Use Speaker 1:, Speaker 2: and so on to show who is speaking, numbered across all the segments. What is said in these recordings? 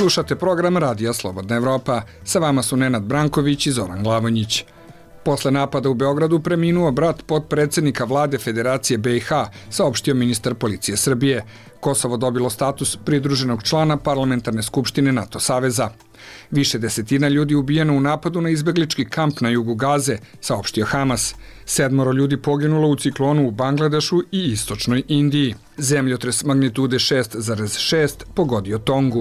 Speaker 1: Slušate program Radija Slobodna Evropa. Sa vama su Nenad Branković i Zoran Glavonjić. Posle napada u Beogradu preminuo brat potpredsednika vlade Federacije BiH, saopštio ministar policije Srbije. Kosovo dobilo status pridruženog člana Parlamentarne skupštine NATO saveza. Više desetina ljudi ubijeno u napadu na izbeglički kamp na jugu Gaze, saopštio Hamas. 7 ljudi poginulo u ciklonu u Bangladešu i istočnoj Indiji. Zemljotres magnitude 6,6 pogodio Tongu.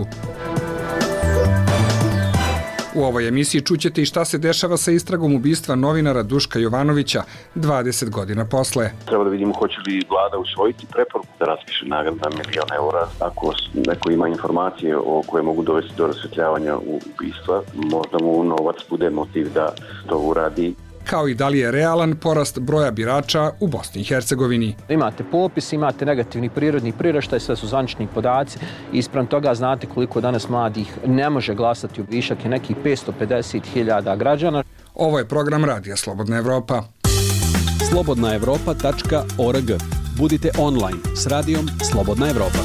Speaker 1: U ovoj emisiji čućete i šta se dešava sa istragom ubistva novinara Duška Jovanovića 20 godina posle.
Speaker 2: Treba da vidimo hoće li vlada usvojiti preporuku da raspiše nagradu na €1.000.000. Ako neko ima informacije o koje mogu dovesti do rasvetljavanja ubistva, možda mu novac bude motiv da to uradi.
Speaker 1: Kao i da li je realan porast broja birača u Bosni i Hercegovini.
Speaker 3: Imate popis, imate negativni prirodni priraštaj, sve su zvanični podaci i ispram toga znate koliko danas mladih ne može glasati. Višak je nekih 550.000 građana.
Speaker 1: Ovo je program Radija Slobodna Evropa.
Speaker 4: slobodnaevropa.org. Budite online s radijom Slobodna Evropa.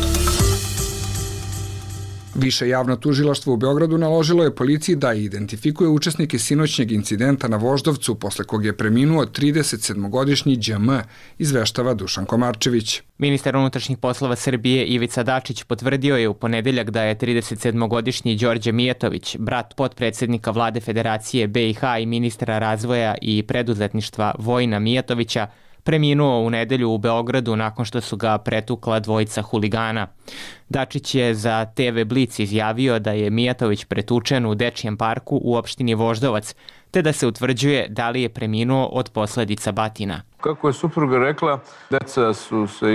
Speaker 1: Više javno tužilaštvo u Beogradu naložilo je policiji da identifikuje učesnike sinoćnjeg incidenta na Voždovcu, posle kog je preminuo 37-godišnji đm, izveštava Dušan Komarčević.
Speaker 5: Ministar unutrašnjih poslova Srbije Ivica Dačić potvrdio je u ponedeljak da je 37-godišnji Đorđe Mijatović, brat potpredsednika vlade Federacije BiH i ministra razvoja i preduzetništva Vojina Mijatovića, preminuo u nedelju u Beogradu nakon što su ga pretukla dvojica huligana. Dačić je za TV Blic izjavio da je Mijatović pretučen u Dečijem parku u opštini Voždovac, te da se utvrđuje da li je preminuo od posledica batina.
Speaker 6: Kako je supruga rekla, deca su se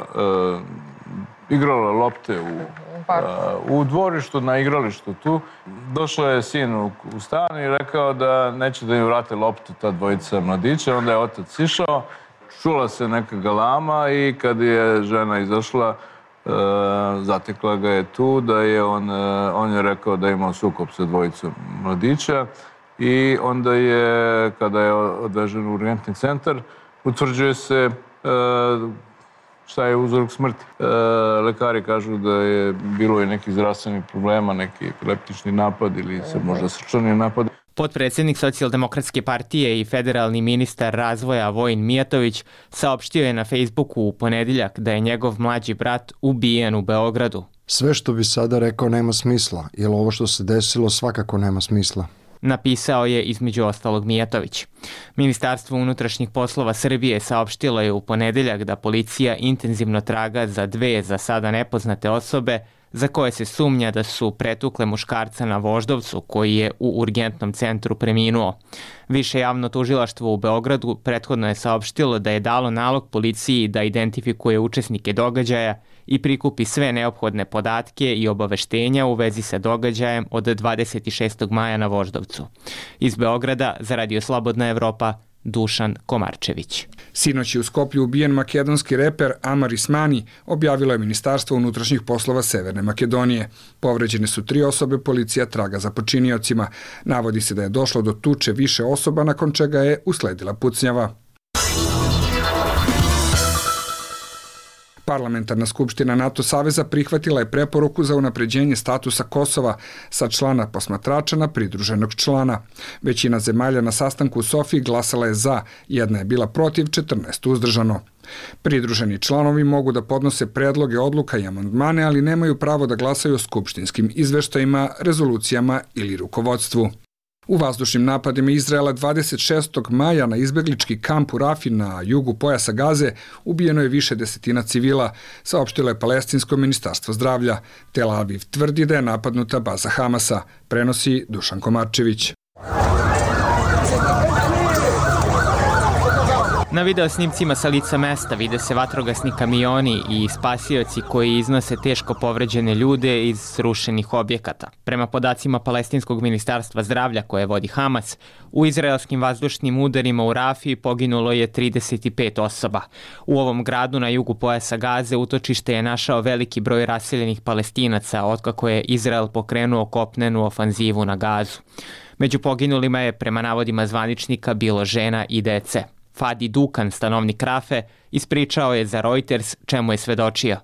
Speaker 6: igrala lopte u dvorištu, na igralištu tu. Došao je sin u stan i rekao da neće da im vrate loptu ta dvojica mladića. Onda je otac išao, čula se neka galama i kad je žena izašla, zatekla ga je tu, da je on je rekao da je imao sukob sa dvojicom mladića i onda je, kada je odvežen u urgentni centar, utvrđuje se šta je uzrok smrti. Lekari kažu da je bilo i nekih zdravstvenih problema, neki epileptični napad ili se možda srčani napad.
Speaker 5: Potpredsednik Socijaldemokratske partije i federalni ministar razvoja Vojin Mijatović saopštio je na Facebooku u ponedeljak da je njegov mlađi brat ubijen u Beogradu.
Speaker 7: Sve što bi sada rekao nema smisla, jer ovo što se desilo svakako nema smisla.
Speaker 5: Napisao je između ostalog Mijatović. Ministarstvo unutrašnjih poslova Srbije saopštilo je u ponedeljak da policija intenzivno traga za 2 za sada nepoznate osobe za koje se sumnja da su pretukle muškarca na Voždovcu koji je u urgentnom centru preminuo. Više javno tužilaštvo u Beogradu prethodno je saopštilo da je dalo nalog policiji da identifikuje učesnike događaja i prikupi sve neophodne podatke i obaveštenja u vezi sa događajem od 26. maja na Voždovcu. Iz Beograda za Radio Slobodna Evropa, Dušan Komarčević.
Speaker 1: Sinoć je u Skoplju ubijen makedonski reper Amar Ismani, objavilo je Ministarstvo unutrašnjih poslova Severne Makedonije. Povređene su 3 osobe, policija traga za počiniocima. Navodi se da je došlo do tuče više osoba, nakon čega je usledila pucnjava. Parlamentarna skupština NATO saveza prihvatila je preporuku za unapređenje statusa Kosova sa člana posmatrača na pridruženog člana. Većina zemalja na sastanku u Sofiji glasala je za, jedna je bila protiv, 14 uzdržano. Pridruženi članovi mogu da podnose predloge odluka i amandmane, ali nemaju pravo da glasaju o skupštinskim izveštajima, rezolucijama ili rukovodstvu. U vazdušnim napadima Izraela 26. maja na izbeglički kamp u Rafi na jugu pojasa Gaze ubijeno je više desetina civila, saopštilo je Palestinsko ministarstvo zdravlja. Tel Aviv tvrdi da je napadnuta baza Hamasa, prenosi Dušan Komarčević.
Speaker 5: Na video snimcima sa lica mesta vide se vatrogasni kamioni i spasioci koji iznose teško povređene ljude iz srušenih objekata. Prema podacima Palestinskog ministarstva zdravlja koje vodi Hamas, u izraelskim vazdušnim udarima u Rafi poginulo je 35 osoba. U ovom gradu na jugu pojasa Gaze utočište je našao veliki broj raseljenih Palestinaca otkako je Izrael pokrenuo kopnenu ofanzivu na Gazu. Među poginulima je, prema navodima zvaničnika, bilo žena i dece. Fadi Dukan, stanovnik Rafe, ispričao je za Reuters čemu je svedočio.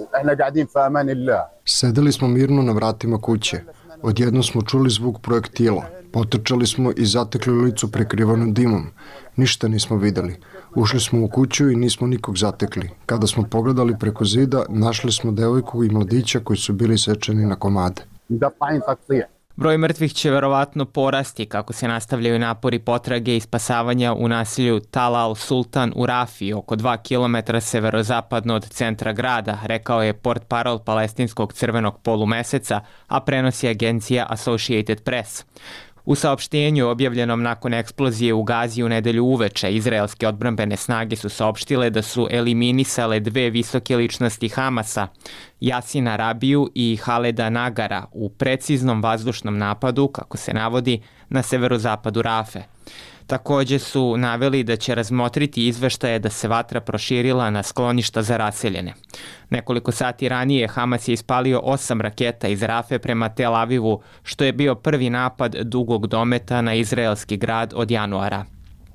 Speaker 7: Sedeli smo mirno na vratima kuće. Odjednom smo čuli zvuk projektila. Potrčali smo i zatekli ulicu prekrivanu dimom. Ništa nismo videli. Ušli smo u kuću i nismo nikog zatekli. Kada smo pogledali preko zida, našli smo devojku i mladića koji su bili sečeni na komade.
Speaker 5: Broj mrtvih će verovatno porasti kako se nastavljaju napori potrage i spasavanja u naselju Tal Al Sultan u Rafi, oko 2 km severozapadno od centra grada, rekao je portparol palestinskog crvenog polumeseca, a prenosi agencija Associated Press. U saopštenju objavljenom nakon eksplozije u Gazi u nedelju uveče, izraelske odbrambene snage su saopštile da su eliminisale 2 visoke ličnosti Hamasa, Jasina Rabiju i Haleda Nagara, u preciznom vazdušnom napadu, kako se navodi, na severozapadu Rafe. Takođe su naveli da će razmotriti izveštaje da se vatra proširila na skloništa za raseljene. Nekoliko sati ranije Hamas je ispalio 8 raketa iz Rafe prema Tel Avivu, što je bio prvi napad dugog dometa na izraelski grad od januara.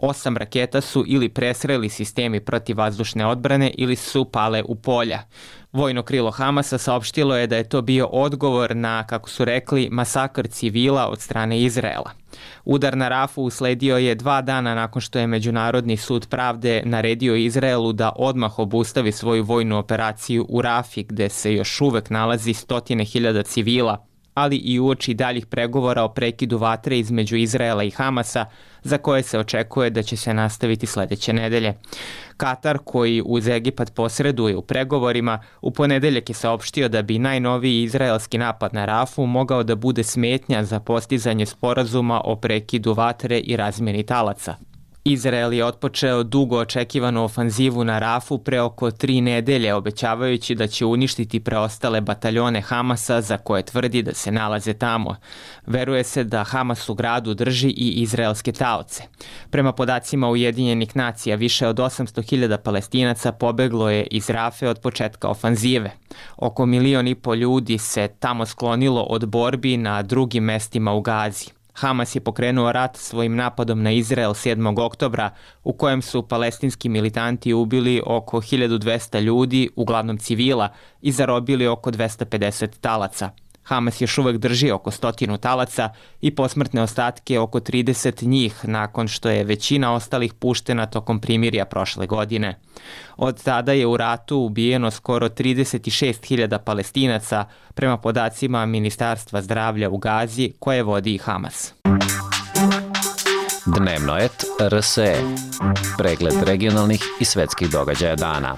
Speaker 5: 8 raketa su ili presreli sistemi protivvazdušne odbrane ili su pale u polja. Vojno krilo Hamasa saopštilo je da je to bio odgovor na, kako su rekli, masakr civila od strane Izraela. Udar na Rafu usledio je 2 dana nakon što je Međunarodni sud pravde naredio Izraelu da odmah obustavi svoju vojnu operaciju u Rafi, gde se još uvek nalazi 100.000 civila, ali i uoči daljih pregovora o prekidu vatre između Izraela i Hamasa, za koje se očekuje da će se nastaviti sledeće nedelje. Katar, koji uz Egipat posreduje u pregovorima, u ponedeljak je saopštio da bi najnoviji izraelski napad na Rafu mogao da bude smetnja za postizanje sporazuma o prekidu vatre i razmjeni talaca. Izrael je otpočeo dugo očekivanu ofanzivu na Rafu pre oko 3 nedelje, obećavajući da će uništiti preostale bataljone Hamasa za koje tvrdi da se nalaze tamo. Veruje se da Hamas u gradu drži i izraelske taoce. Prema podacima Ujedinjenih nacija, više od 800.000 Palestinaca pobeglo je iz Rafe od početka ofanzive. Oko 1,5 miliona ljudi se tamo sklonilo od borbi na drugim mestima u Gazi. Hamas je pokrenuo rat svojim napadom na Izrael 7. oktobra, u kojem su palestinski militanti ubili oko 1200 ljudi, uglavnom civila, i zarobili oko 250 talaca. Hamas još uvek drži oko 100 talaca i posmrtne ostatke oko 30 njih nakon što je većina ostalih puštena tokom primirja prošle godine. Od tada je u ratu ubijeno skoro 36.000 Palestinaca prema podacima Ministarstva zdravlja u Gazi koje vodi Hamas.
Speaker 8: Dnevnoet RSE. Pregled regionalnih i svetskih događaja dana.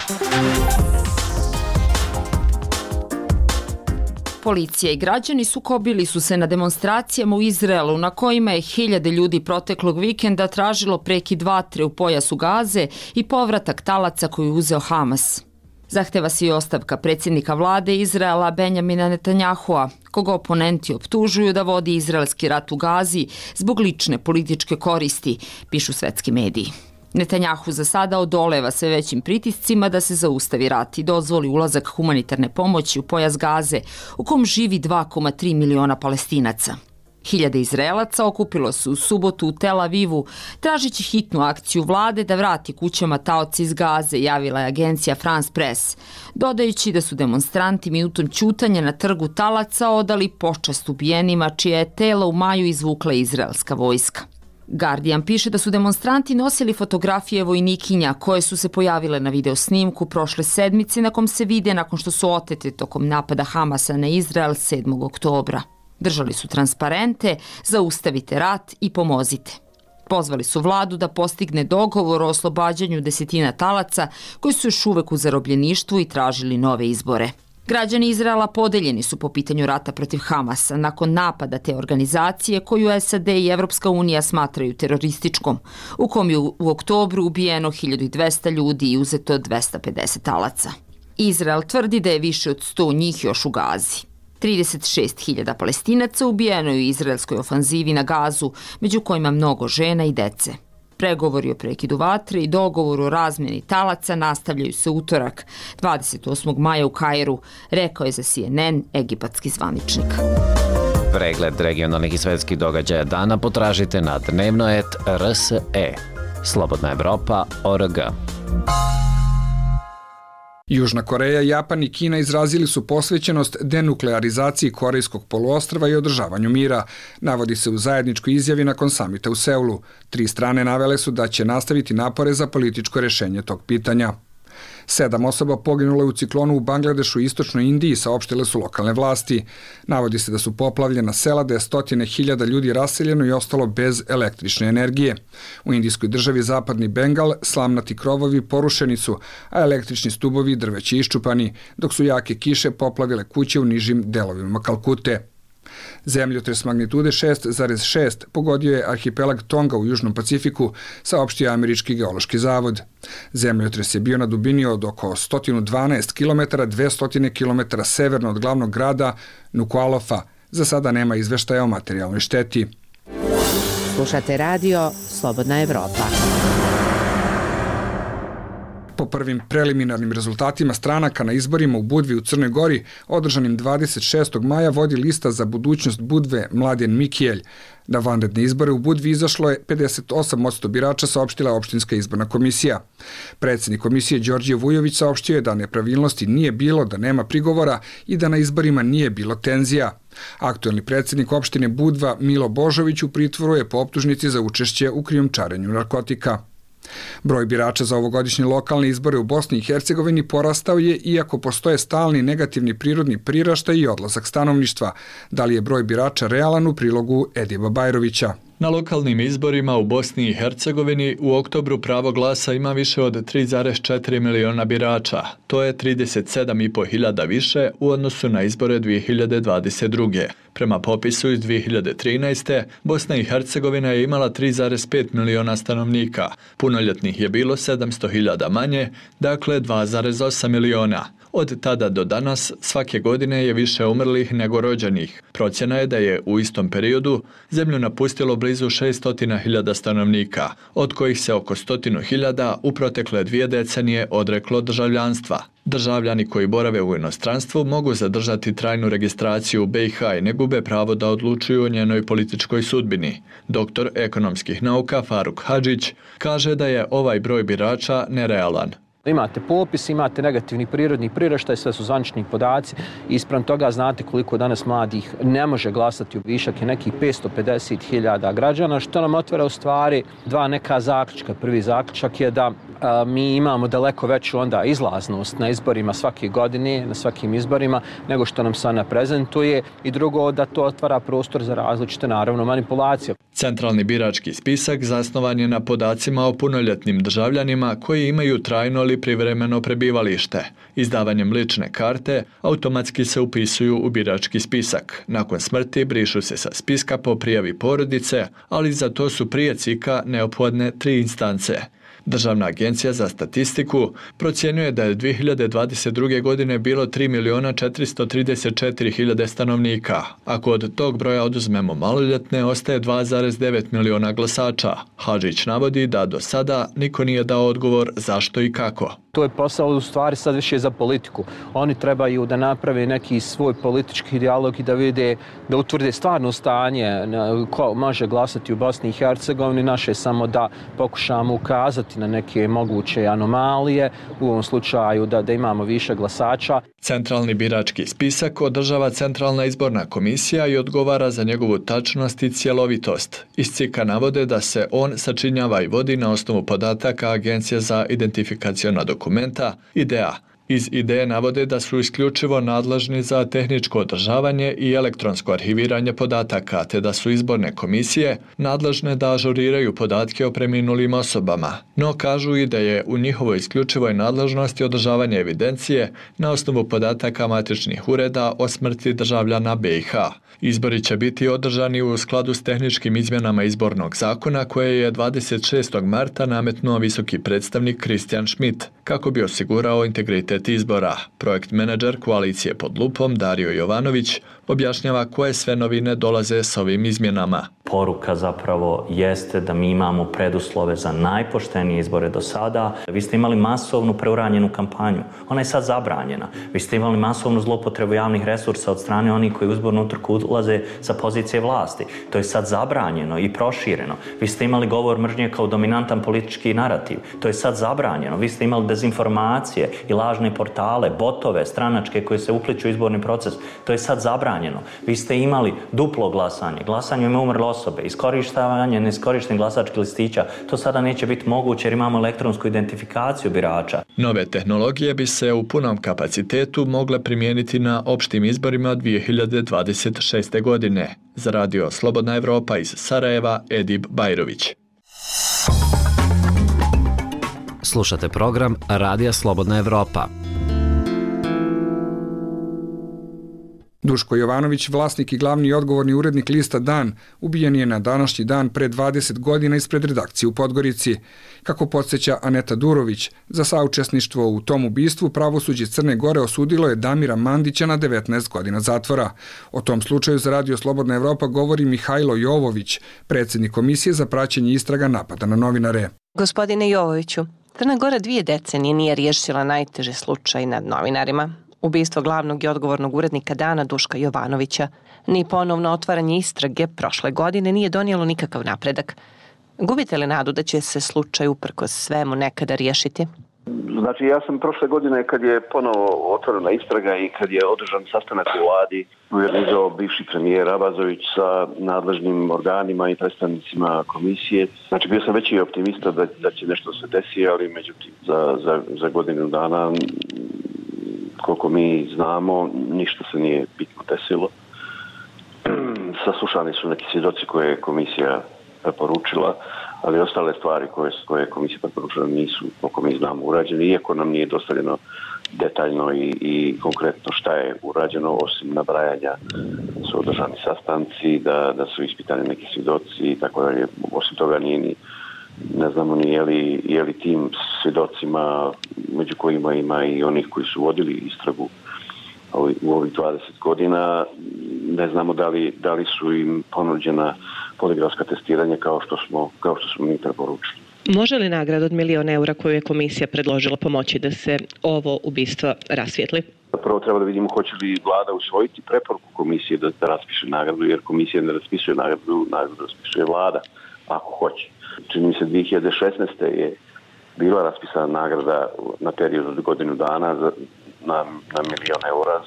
Speaker 9: Policija i građani sukobili su se na demonstracijama u Izraelu na kojima je 1000 ljudi proteklog vikenda tražilo prekid vatre u pojasu Gaze i povratak talaca koju je uzeo Hamas. Zahteva se i ostavka predsjednika vlade Izraela Benjamina Netanyahua, koga oponenti optužuju da vodi izraelski rat u Gazi zbog lične političke koristi, pišu svetski mediji. Netanjahu za sada odoleva sve većim pritiscima da se zaustavi rat i dozvoli ulazak humanitarne pomoći u pojas Gaze, u kom živi 2,3 miliona Palestinaca. 1000 Izraelaca okupilo se u subotu u Tel Avivu, tražići hitnu akciju vlade da vrati kućama taoce iz Gaze, javila je agencija France Press, dodajući da su demonstranti minutom ćutanja na trgu talaca odali počast ubijenima čije je telo u maju izvukla izraelska vojska. Guardian piše da su demonstranti nosili fotografije vojnikinja koje su se pojavile na videosnimku prošle sedmice na kom se vide nakon što su otete tokom napada Hamasa na Izrael 7. oktobra. Držali su transparente, zaustavite rat i pomozite. Pozvali su vladu da postigne dogovor o oslobađanju desetina talaca koji su još uvek u zarobljeništvu i tražili nove izbore. Građani Izraela podeljeni su po pitanju rata protiv Hamasa nakon napada te organizacije koju SAD i Evropska unija smatraju terorističkom, u kom je u oktobru ubijeno 1200 ljudi i uzeto 250 talaca. Izrael tvrdi da je više od 100 njih još u Gazi. 36.000 Palestinaca ubijeno je u izraelskoj ofanzivi na Gazu, među kojima mnogo žena i dece. Pregovori o prekidu vatre i dogovor o razmjeni talaca nastavljaju se utorak, 28. maja u Kairu, rekao je za CNN egipatski zvaničnik.
Speaker 8: Pregled regionalnih i svetskih događaja dana potražite na Dnevnoet RSE. slobodnaevropa.org.
Speaker 1: Južna Koreja, Japan i Kina izrazili su posvećenost denuklearizaciji Korejskog poluostrva i održavanju mira, navodi se u zajedničkoj izjavi nakon samita u Seulu. 3 strane navele su da će nastaviti napore za političko rešenje tog pitanja. 7 osoba poginulo je u ciklonu u Bangladešu i istočnoj Indiji, saopštile su lokalne vlasti. Navodi se da su poplavljena sela, da je 100.000 ljudi raseljeno i ostalo bez električne energije. U indijskoj državi Zapadni Bengal slamnati krovovi porušeni su, a električni stubovi i drveći iščupani, dok su jake kiše poplavile kuće u nižim delovima Kalkute. Zemljotres magnitude 6,6 pogodio je arhipelag Tonga u Južnom Pacifiku, saopštio Američki geološki zavod. Zemljotres je bio na dubini od oko 112 km, 200 km severno od glavnog grada Nuku'alofa. Za sada nema izveštaja o materijalnoj šteti.
Speaker 10: Slušate radio Slobodna Evropa.
Speaker 1: Po prvim preliminarnim rezultatima stranaka na izborima u Budvi u Crnoj Gori, održanim 26. maja, vodi lista za budućnost Budve Mladen Mikijelj. Na vanredne izbore u Budvi izašlo je 58% birača, saopštila opštinska izborna komisija. Predsjednik komisije Đorđe Vujović saopštio je da nepravilnosti nije bilo, da nema prigovora i da na izborima nije bilo tenzija. Aktuelni predsjednik opštine Budva Milo Božović u pritvoru je po optužnici za učešće u krijumčarenju narkotika. Broj birača za ovogodišnje lokalne izbore u Bosni i Hercegovini porastao je, iako postoje stalni negativni prirodni priraštaj i odlazak stanovništva. Da li je broj birača realan, u prilogu Ediba Bajrovića?
Speaker 11: Na lokalnim izborima u Bosni i Hercegovini u oktobru pravo glasa ima više od 3,4 miliona birača. To je 37.500 više u odnosu na izbore 2022. Prema popisu iz 2013. Bosna i Hercegovina je imala 3,5 miliona stanovnika. Punoljetnih je bilo 700.000 manje, dakle 2,8 miliona. Od tada do danas svake godine je više umrlih nego rođenih. Procjena je da je u istom periodu zemlju napustilo blizu 600.000 stanovnika, od kojih se oko 100.000 u protekle 2 decenije odreklo državljanstva. Državljani koji borave u inostranstvu mogu zadržati trajnu registraciju u BiH i ne gube pravo da odlučuju o njenoj političkoj sudbini. Doktor ekonomskih nauka Faruk Hadžić kaže da je ovaj broj birača nerealan.
Speaker 3: Imate popis, imate negativni prirodni priraštaj, sve su zvanični podaci i ispram toga znate koliko danas mladih ne može glasati, u višak je nekih 550.000 građana, što nam otvara u stvari 2 neka zaključka. Prvi zaključak je da mi imamo daleko veću onda izlaznost na izborima svake godine, na svakim izborima, nego što nam sada prezentuje, i drugo da to otvara prostor za različite naravno manipulacije.
Speaker 11: Centralni birački spisak zasnovan je na podacima o punoljetnim državljanima koji imaju trajno ili privremeno prebivalište. Izdavanjem lične karte automatski se upisuju u birački spisak. Nakon smrti brišu se sa spiska po prijavi porodice, ali za to su prije CIK-a neophodne 3 instance. Državna agencija za statistiku procjenjuje da je 2022. godine bilo 3.434.000 stanovnika. Ako od tog broja oduzmemo maloljetne, ostaje 2,9 miliona glasača. Hadžić navodi da do sada niko nije dao odgovor zašto i kako.
Speaker 3: To je posao u stvari sad više za politiku. Oni trebaju da naprave neki svoj politički dijalog i da vide, da utvrde stvarno stanje ko može glasati u Bosni i Hercegovini. Naše samo da pokušamo ukazati na neke moguće anomalije, u ovom slučaju da imamo više glasača.
Speaker 11: Centralni birački spisak održava Centralna izborna komisija i odgovara za njegovu tačnost i cjelovitost. Iz CIK-a navode da se on sačinjava i vodi na osnovu podataka Agencije za identifikaciona dokumenta, IDEA. Iz IDEA navode da su isključivo nadležni za tehničko održavanje i elektronsko arhiviranje podataka, te da su izborne komisije nadležne da ažuriraju podatke o preminulim osobama. No kažu i da je u njihovoj isključivoj nadležnosti održavanje evidencije na osnovu podataka matičnih ureda o smrti državljana BiH. Izbori će biti održani u skladu s tehničkim izmjenama izbornog zakona koje je 26. marta nametnuo visoki predstavnik Kristijan Schmidt kako bi osigurao integritet izbora. Projekt menadžer koalicije Pod lupom Dario Jovanović Objašnjava koje sve novine dolaze s ovim izmjenama.
Speaker 12: Poruka zapravo jeste da mi imamo preduslove za najpoštenije izbore do sada. Vi ste imali masovnu preuranjenu kampanju. Ona je sad zabranjena. Vi ste imali masovnu zloupotrebu javnih resursa od strane onih koji u izbornu utrku ulaze sa pozicije vlasti. To je sad zabranjeno i prošireno. Vi ste imali govor mržnje kao dominantan politički narativ. To je sad zabranjeno. Vi ste imali dezinformacije i lažne portale, botove, stranačke koje se upliću u izborni proces. To je sad zabranjeno. Vi ste imali duplo glasanje, glasanje ima umrle osobe, iskorištavanje neiskorištenih glasačkih listića. To sada neće biti moguće jer imamo elektronsku identifikaciju birača.
Speaker 11: Nove tehnologije bi se u punom kapacitetu mogle primijeniti na opštim izborima 2026. godine. Za radio Slobodna Evropa iz Sarajeva, Edip Bajrović.
Speaker 8: Slušate program Radija Slobodna Evropa.
Speaker 1: Duško Jovanović, vlasnik i glavni odgovorni urednik lista Dan, ubijen je na današnji dan pre 20 godina ispred redakcije u Podgorici. Kako podsjeća Aneta Durović, za saučesništvo u tom ubistvu pravosuđe Crne Gore osudilo je Damira Mandića na 19 godina zatvora. O tom slučaju za radio Slobodna Evropa govori Mihajlo Jovović, predsjednik Komisije za praćenje istraga napada na novinare.
Speaker 13: Gospodine Jovoviću, Crna Gora 2 decenije nije riješila najteži slučaj nad novinarima. Ubistvo glavnog i odgovornog urednika Dana Duška Jovanovića, ni ponovno otvaranje istrage prošle godine nije donijelo nikakav napredak. Gubite li nadu da će se slučaj uprkos svemu nekada riješiti?
Speaker 2: Znači, ja sam prošle godine, kad je ponovo otvorena istraga i kad je održan sastanak u vladi, organizovao bivši premijer Abazović sa nadležnim organima i predstavnicima komisije. Znači, bio sam veći optimista da će nešto se desiti, ali međutim, za godinu dana, koliko mi znamo, ništa se nije bitno desilo. Saslušani su neki svjedoci koje je komisija preporučila, ali ostale stvari koje je komisija preporučila nisu, koliko mi znamo, urađene, iako nam nije dostavljeno detaljno i konkretno šta je urađeno, osim nabrajanja su održani sastanci, da su ispitani neki svjedoci i tako dalje. Osim toga ne znamo ni je li tim svjedocima, među kojima ima i onih koji su vodili istragu u ovih 20 godina, ne znamo da li su im ponuđena poligrafska testiranja kao što smo mi preporučili.
Speaker 13: Može li nagrada od 1 milion eura koju je komisija predložila pomoći da se ovo ubistvo rasvijetli?
Speaker 2: Prvo treba da vidimo hoće li vlada usvojiti preporuku komisije da raspiše nagradu, jer komisija ne raspisuje nagradu raspisuje vlada, ako hoće. Čini mi se 2016. je bila raspisana nagrada na period od godinu dana na 1 milion eura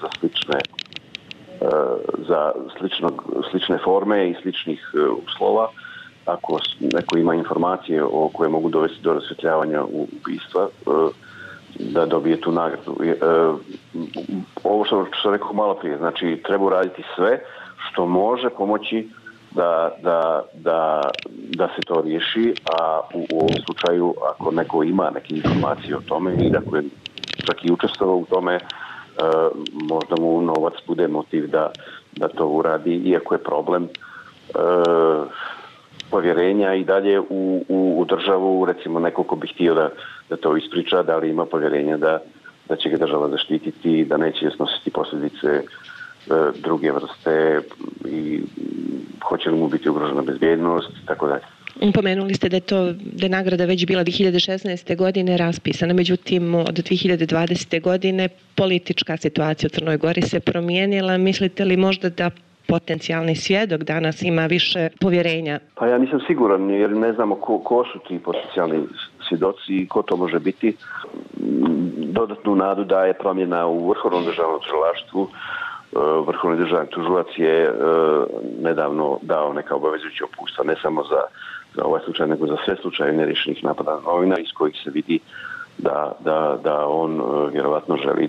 Speaker 2: za slične forme i sličnih uslova. Ako neko ima informacije koje mogu dovesti do rasvjetljavanja ubistva, da dobije tu nagradu. Ovo što sam rekao malo prije, znači treba uraditi sve što može pomoći da se to riješi, a u ovom slučaju ako neko ima neke informacije o tome i ako je čak i učestvovao u tome, možda mu novac bude motiv da to uradi, iako je problem povjerenja i dalje u državu, recimo neko ko bi htio da to ispriča, da li ima povjerenja da će ga država zaštititi, da neće snositi posljedice druge vrste i hoće li mu biti ugrožena bezbjednost i tako dalje.
Speaker 13: Pomenuli ste da je nagrada već bila 2016. godine raspisana, međutim od 2020. godine politička situacija u Crnoj Gori se promijenila. Mislite li možda da potencijalni svjedok danas ima više povjerenja?
Speaker 2: Pa ja nisam siguran jer ne znamo ko su ti potencijalni svjedoci i ko to može biti. Dodatnu nadu daje promjena u Vrhovnom državnom tužilaštvu. Vrhovni državni tužilac je nedavno dao neka obavezujuća uputstva ne samo za ovaj slučaj, nego za sve slučaje neriješenih napada na novinara, iz kojih se vidi da on vjerovatno želi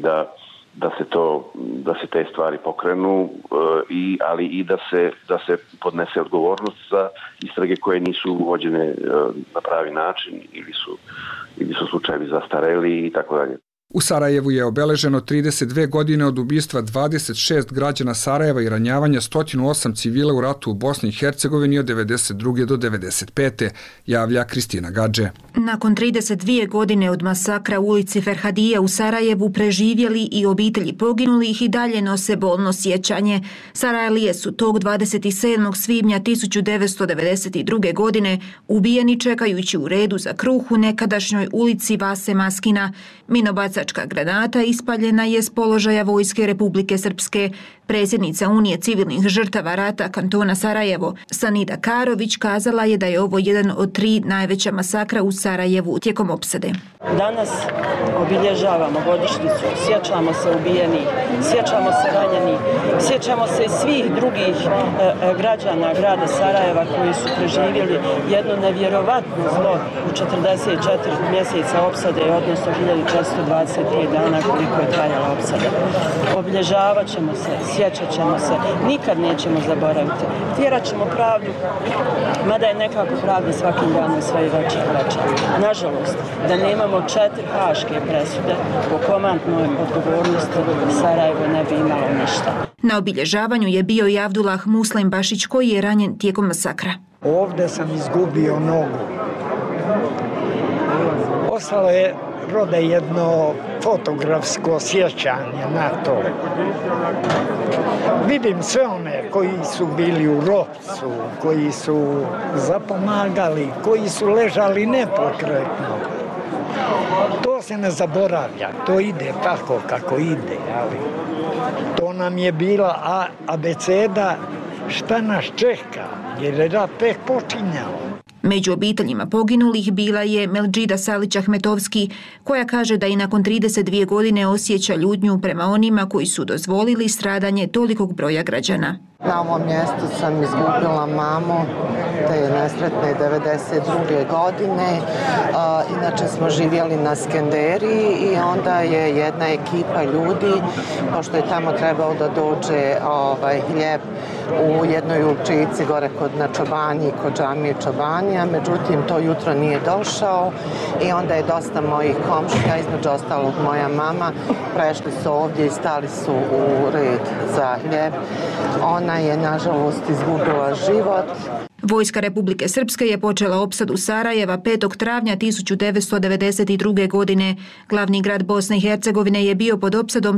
Speaker 2: da se te stvari pokrenu, ali i da se podnese odgovornost za istrage koje nisu vođene na pravi način ili su slučajevi zastareli i tako dalje.
Speaker 1: U Sarajevu je obeleženo 32 godine od ubistva 26 građana Sarajeva i ranjavanja 108 civila u ratu u Bosni i Hercegovini od 92. do 95. javlja Kristina Gadže.
Speaker 14: Nakon 32 godine od masakra u ulici Ferhadija u Sarajevu preživjeli i obitelji poginulih i dalje nose bolno sjećanje. Sarajlije su tog 27. svibnja 1992. godine ubijeni čekajući u redu za kruh u nekadašnjoj ulici Vase Maskina. Minobacačka granata ispaljena je s položaja Vojske Republike Srpske. Predsjednica Unije civilnih žrtava rata kantona Sarajevo, Sanida Karović, kazala je da je ovo jedan od 3 najveća masakra u Sarajevu tijekom opsade.
Speaker 15: Danas obilježavamo godišnjicu, sjećamo se ubijenih, sjećamo se ranjenih, sjećamo se svih drugih građana grada Sarajeva koji su preživjeli jedno nevjerovatno zlo u 44 mjeseca opsade, odnosno 1425 dana koliko je trajala opsada. Obilježavat ćemo se, sjećat ćemo se, nikad nećemo zaboraviti. Tjerat ćemo pravdu, mada je nekako pravda svakim danom sve veća i veća. Nažalost, da nemamo 4 haške presude po komandnoj odgovornosti, Sarajevo ne bi imalo ništa.
Speaker 14: Na obilježavanju je bio i Abdullah Muslim Bašić koji je ranjen tijekom masakra.
Speaker 16: Ovdje sam izgubio nogu. Ostalo je rode jedno fotografsko sjećanje na to. Vidim sve one koji su bili u ropcu, koji su zapomagali, koji su ležali nepokretno. To se ne zaboravlja, to ide tako kako ide. Ali to nam je bila abeceda šta nas čeka, jer je rat tek počinjao.
Speaker 14: Među obiteljima poginulih bila je Meldžida Salić-Ahmetovski, koja kaže da i nakon 32 godine osjeća ljutnju prema onima koji su dozvolili stradanje tolikog broja građana.
Speaker 17: Na ovom mjestu sam izgubila mamu, te nesretne 92. godine. Inače smo živjeli na Skenderiji i onda je jedna ekipa ljudi, pošto je tamo trebao da dođe hljeb u jednoj uličici gore na Čobanji, kod džamije Čobanija, međutim to jutro nije došao i onda je dosta mojih komšija, između ostalog moja mama, prešli su ovdje i stali su u red za hljeb. Ona je nažalost izgubila život.
Speaker 14: Vojska Republike Srpske je počela opsadu Sarajeva 5. travnja 1992. godine. Glavni grad Bosne i Hercegovine je bio pod opsadom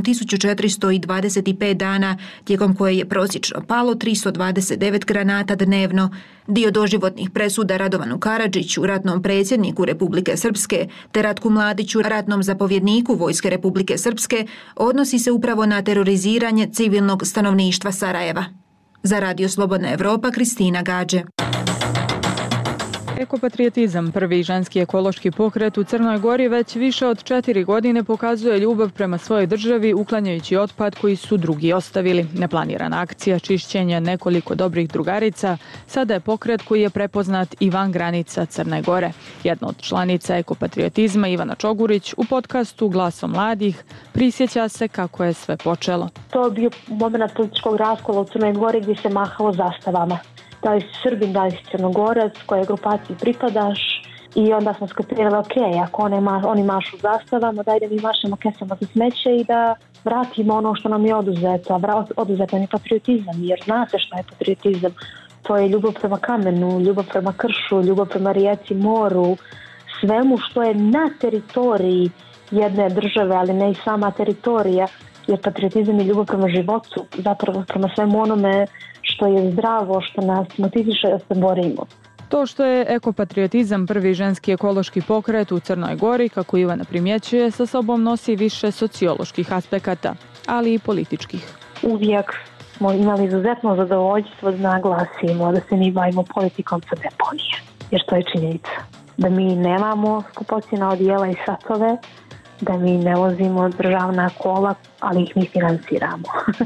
Speaker 14: 1425 dana, tijekom koje je prosječno palo 329 granata dnevno. Dio doživotnih presuda Radovanu Karadžiću, ratnom predsjedniku Republike Srpske, te Ratku Mladiću, ratnom zapovjedniku Vojske Republike Srpske, odnosi se upravo na teroriziranje civilnog stanovništva Sarajeva. Za Radio Slobodna Evropa, Kristina Gadže.
Speaker 18: Ekopatriotizam, prvi ženski ekološki pokret u Crnoj Gori, već više od 4 godine pokazuje ljubav prema svojoj državi uklanjajući otpad koji su drugi ostavili. Neplanirana akcija čišćenja nekoliko dobrih drugarica sada je pokret koji je prepoznat i van granica Crne Gore. Jedna od članica ekopatriotizma, Ivana Čogurić, u podcastu Glasom mladih prisjeća se kako je sve počelo.
Speaker 19: To je bio moment političkog raskola u Crnoj Gori gdje se mahalo zastavama. Da li si Srbin, da li si Crnogorac, kojoj grupaciji pripadaš, i onda smo skapirali, ako oni mašu zastavama, daj da mi mašemo kesama za smeće i da vratimo ono što nam je oduzeto. Oduzeto je patriotizam, jer znate što je patriotizam. To je ljubav prema kamenu, ljubav prema kršu, ljubav prema rijeci, moru, svemu što je na teritoriji jedne države, ali ne i sama teritorija, jer patriotizam je ljubav prema životu, zapravo prema svemu onome što je zdravo, što nas motiviše da se borimo.
Speaker 18: To što je ekopatriotizam prvi ženski ekološki pokret u Crnoj Gori, kako Ivana primjećuje, sa sobom nosi više socioloških aspekata, ali i političkih.
Speaker 19: Uvijek smo imali izuzetno zadovoljstvo da naglasimo da se mi bavimo politikom sa deponije, jer to je činjenica. Da mi nemamo skupocjena odijela i satove, da mi ne vozimo državna kola, ali ih mi financiramo.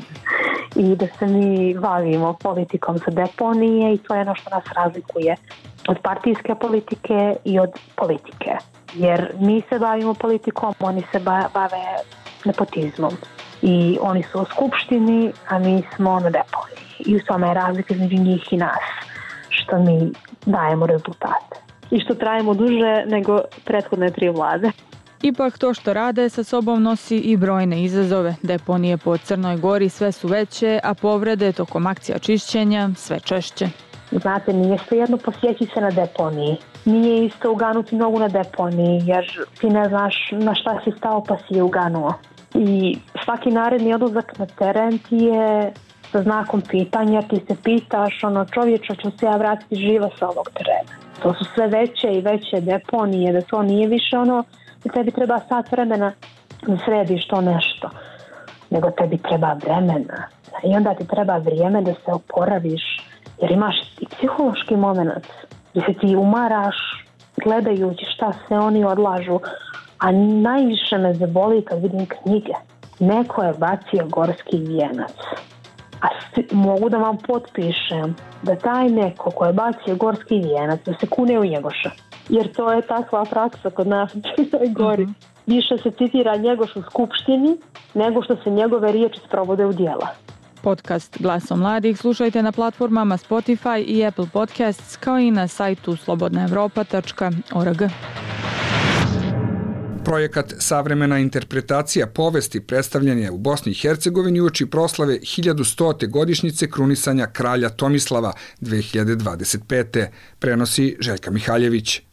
Speaker 19: I da se mi bavimo politikom sa deponije i to je ono što nas razlikuje od partijske politike i od politike. Jer mi se bavimo politikom, oni se bave nepotizmom. I oni su u skupštini, a mi smo na deponiji. I u tome je razlika između njih i nas, što mi dajemo rezultate. I što trajimo duže nego prethodne 3 vlade.
Speaker 18: Ipak to što rade sa sobom nosi i brojne izazove. Deponije po Crnoj Gori sve su veće, a povrede tokom akcija čišćenja sve češće.
Speaker 19: Znate, nije svejedno posjeći se na deponiji. Nije isto uganuti nogu na deponiji, jer ti ne znaš na šta si stao pa si je uganuo. I svaki naredni odlazak na teren ti je sa znakom pitanja, ti se pitaš, čovječa, ću se ja vratiti živa sa ovog terena. To su sve veće i veće deponije, da to nije više da tebi treba sat vremena da središ to nešto, nego tebi treba vremena. I onda ti treba vrijeme da se oporaviš, jer imaš i psihološki moment gdje se ti umaraš gledajući šta se oni odlažu, a najviše me zaboli kad vidim knjige. Neko je bacio gorski vijenac. A mogu da vam potpišem da taj neko ko je bacio gorski vijenac da se kune u Njegoša. Jer to je takva praksa kod nas u Crnoj Gori. Više se citira Njegoš u skupštini nego što se njegove riječi sprovode u djela.
Speaker 18: Podcast Glasom mladih slušajte na platformama Spotify i Apple Podcasts, kao i na sajtu slobodnaevropa.org.
Speaker 1: Projekat Savremena interpretacija povesti predstavljen je u Bosni i Hercegovini uoči proslave 1100. godišnjice krunisanja kralja Tomislava 2025. Prenosi Željka Mihaljević.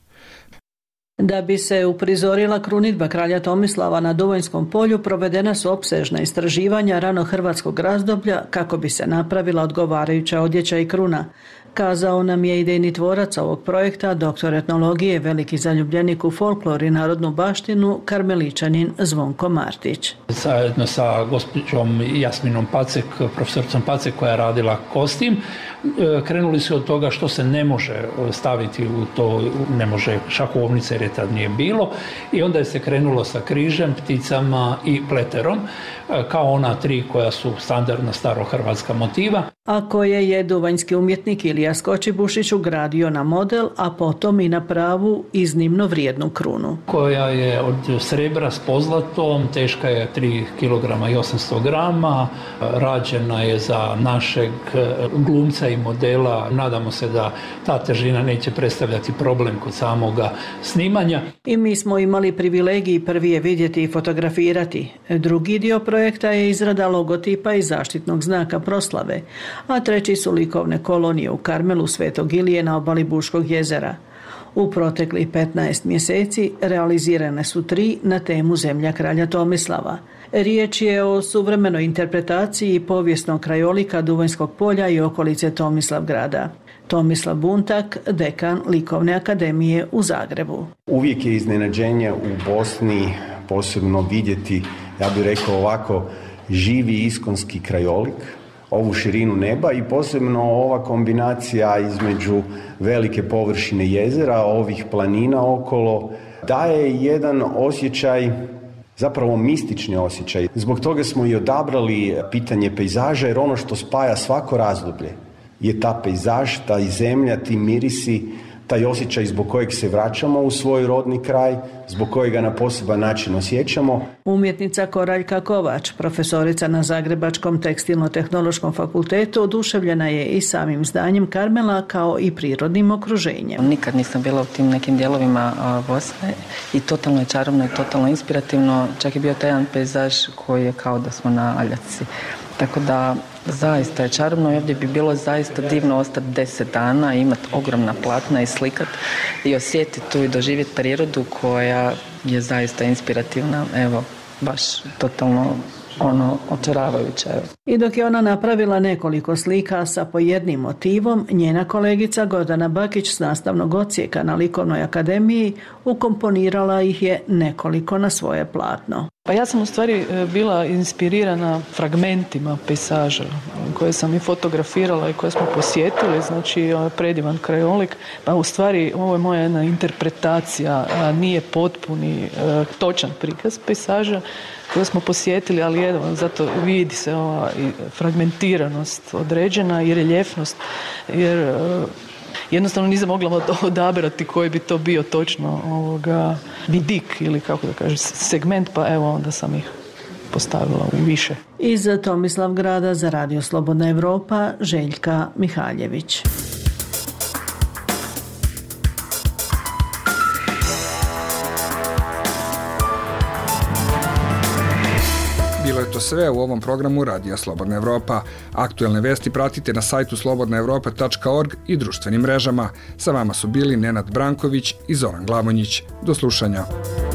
Speaker 20: Da bi se uprizorila krunidba kralja Tomislava na Duvojskom polju, provedena su opsežna istraživanja ranohrvatskog razdoblja kako bi se napravila odgovarajuća odjeća i kruna. Kazao nam je idejni tvorac ovog projekta, doktor etnologije, veliki zaljubljenik u folklor i narodnu baštinu, karmeličanin Zvonko Martić.
Speaker 21: Zajedno sa gospođom Jasminom Pacek, profesoricom Pacek koja je radila kostim, krenuli su od toga što se ne može staviti u to, ne može šahovnice jer je tad nije bilo, i onda je se krenulo sa križem, pticama i pleterom, kao ona tri koja su standardna starohrvatska motiva.
Speaker 20: A koje je duvanjski umjetnik Ilija Skočibušić ugradio na model, a potom i na pravu iznimno vrijednu krunu.
Speaker 21: Koja je od srebra s pozlatom, teška je 3 kg i 800 grama, rađena je za našeg glumca i modela. Nadamo se da ta težina neće predstavljati problem kod samoga snimanja.
Speaker 20: I mi smo imali privilegiji prvi je vidjeti i fotografirati. Drugi dio projekta je izrada logotipa i zaštitnog znaka proslave, a treći su likovne kolonije u Karmelu Svetog Ilije na obali Buškog jezera. U proteklih 15 mjeseci realizirane su 3 na temu Zemlja kralja Tomislava. Riječ je o suvremenoj interpretaciji povijesnog krajolika Duvojskog polja i okolice Tomislavgrada. Tomislav Buntak, dekan Likovne akademije u Zagrebu.
Speaker 22: Uvijek je iznenađenje u Bosni posebno vidjeti, ja bih rekao ovako, živi iskonski krajolik, ovu širinu neba i posebno ova kombinacija između velike površine jezera, ovih planina okolo, daje jedan osjećaj, zapravo mistični osjećaj. Zbog toga smo i odabrali pitanje pejzaža, jer ono što spaja svako razdoblje je ta pejzaž, ta zemlja, ti mirisi, taj osjećaj zbog kojeg se vraćamo u svoj rodni kraj, zbog kojeg ga na poseban način osjećamo.
Speaker 20: Umjetnica Koraljka Kovač, profesorica na Zagrebačkom tekstilno-tehnološkom fakultetu, oduševljena je i samim zdanjem Karmela kao i prirodnim okruženjem.
Speaker 23: Nikad nisam bila u tim nekim dijelovima Bosne i totalno je čarobno i totalno inspirativno. Čak je bio taj jedan pejzaž koji je kao da smo na Aljaci. Tako da zaista je čarobno i ovdje bi bilo zaista divno ostati 10 dana, imati ogromna platna i slikat i osjetiti tu i doživjeti prirodu koja je zaista inspirativna. Evo, baš totalno očaravajuća.
Speaker 20: I dok je ona napravila nekoliko slika sa po jednim motivom, njena kolegica Gordana Bakić s nastavnog odsjeka na Likovnoj akademiji ukomponirala ih je nekoliko na svoje platno.
Speaker 24: Pa ja sam u stvari bila inspirirana fragmentima pejsaža koje sam i fotografirala i koje smo posjetili, znači predivan krajolik. Pa u stvari ovo je moja jedna interpretacija, nije potpuni, točan prikaz pejsaža koje smo posjetili, ali evo, zato vidi se ova fragmentiranost određena i reljefnost, jer jednostavno nisam mogla odabrati koji bi to bio točno vidik ili kako da kažem segment, pa evo onda sam ih postavila u više.
Speaker 20: Iz Tomislavgrada za Radio Slobodna Evropa, Željka Mihaljević.
Speaker 1: bilo je to sve u ovom programu Radija Slobodna Evropa. Aktuelne vesti pratite na sajtu slobodnaevropa.org i društvenim mrežama. Sa vama su bili Nenad Branković i Zoran Glavonjić. Do slušanja.